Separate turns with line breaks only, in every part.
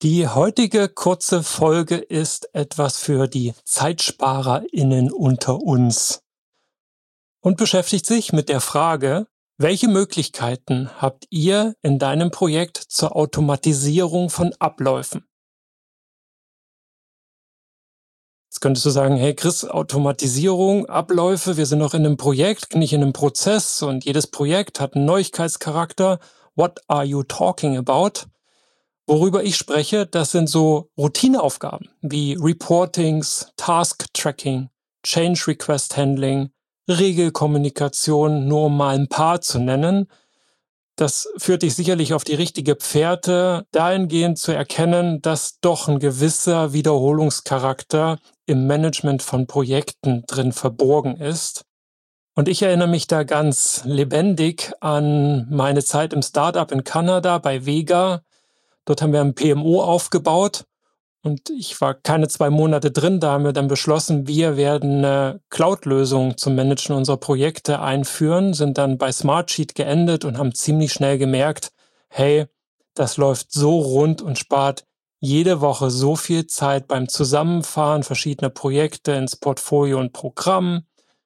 Die heutige kurze Folge ist etwas für die ZeitsparerInnen unter uns und beschäftigt sich mit der Frage, welche Möglichkeiten habt ihr in deinem Projekt zur Automatisierung von Abläufen? Jetzt könntest du sagen, hey Chris, Automatisierung, Abläufe, wir sind noch in einem Projekt, nicht in einem Prozess und jedes Projekt hat einen Neuigkeitscharakter. What are you talking about? Worüber ich spreche, das sind so Routineaufgaben wie Reportings, Task-Tracking, Change-Request-Handling, Regelkommunikation, nur um mal ein paar zu nennen. Das führt dich sicherlich auf die richtige Fährte, dahingehend zu erkennen, dass doch ein gewisser Wiederholungscharakter im Management von Projekten drin verborgen ist. Und ich erinnere mich da ganz lebendig an meine Zeit im Startup in Kanada bei Vega. Dort haben wir ein PMO aufgebaut und ich war keine 2 Monate drin. Da haben wir dann beschlossen, wir werden eine Cloud-Lösung zum Managen unserer Projekte einführen, sind dann bei Smartsheet geendet und haben ziemlich schnell gemerkt, hey, das läuft so rund und spart jede Woche so viel Zeit beim Zusammenfahren verschiedener Projekte ins Portfolio und Programm,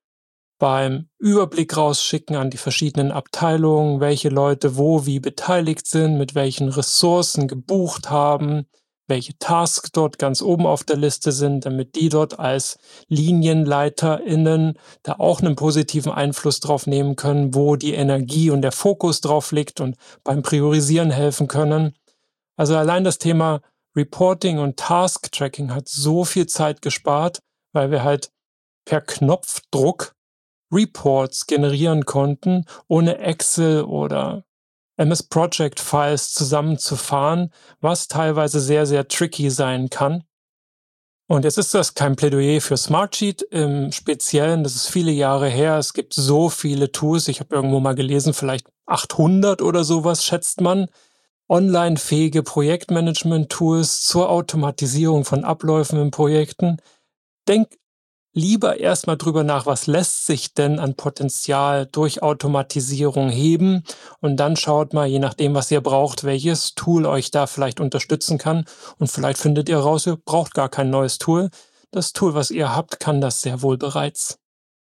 beim Überblick rausschicken an die verschiedenen Abteilungen, welche Leute wo wie beteiligt sind, mit welchen Ressourcen gebucht haben, welche Tasks dort ganz oben auf der Liste sind, damit die dort als LinienleiterInnen da auch einen positiven Einfluss drauf nehmen können, wo die Energie und der Fokus drauf liegt und beim Priorisieren helfen können. Also allein das Thema Reporting und Task-Tracking hat so viel Zeit gespart, weil wir halt per Knopfdruck Reports generieren konnten, ohne Excel oder MS Project Files zusammenzufahren, was teilweise sehr, sehr tricky sein kann. Und jetzt ist das kein Plädoyer für Smartsheet im Speziellen, das ist viele Jahre her, es gibt so viele Tools, ich habe irgendwo mal gelesen, vielleicht 800 oder sowas schätzt man, online-fähige Projektmanagement-Tools zur Automatisierung von Abläufen in Projekten. Denk lieber erstmal drüber nach, was lässt sich denn an Potenzial durch Automatisierung heben und dann schaut mal, je nachdem, was ihr braucht, welches Tool euch da vielleicht unterstützen kann und vielleicht findet ihr raus, ihr braucht gar kein neues Tool. Das Tool, was ihr habt, kann das sehr wohl bereits.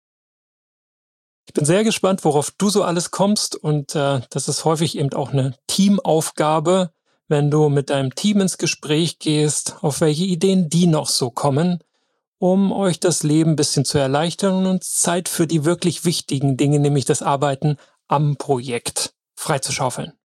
Ich bin sehr gespannt, worauf du so alles kommst und das ist häufig eben auch eine Teamaufgabe, wenn du mit deinem Team ins Gespräch gehst, auf welche Ideen die noch so kommen, um euch das Leben ein bisschen zu erleichtern und Zeit für die wirklich wichtigen Dinge, nämlich das Arbeiten am Projekt, freizuschaufeln.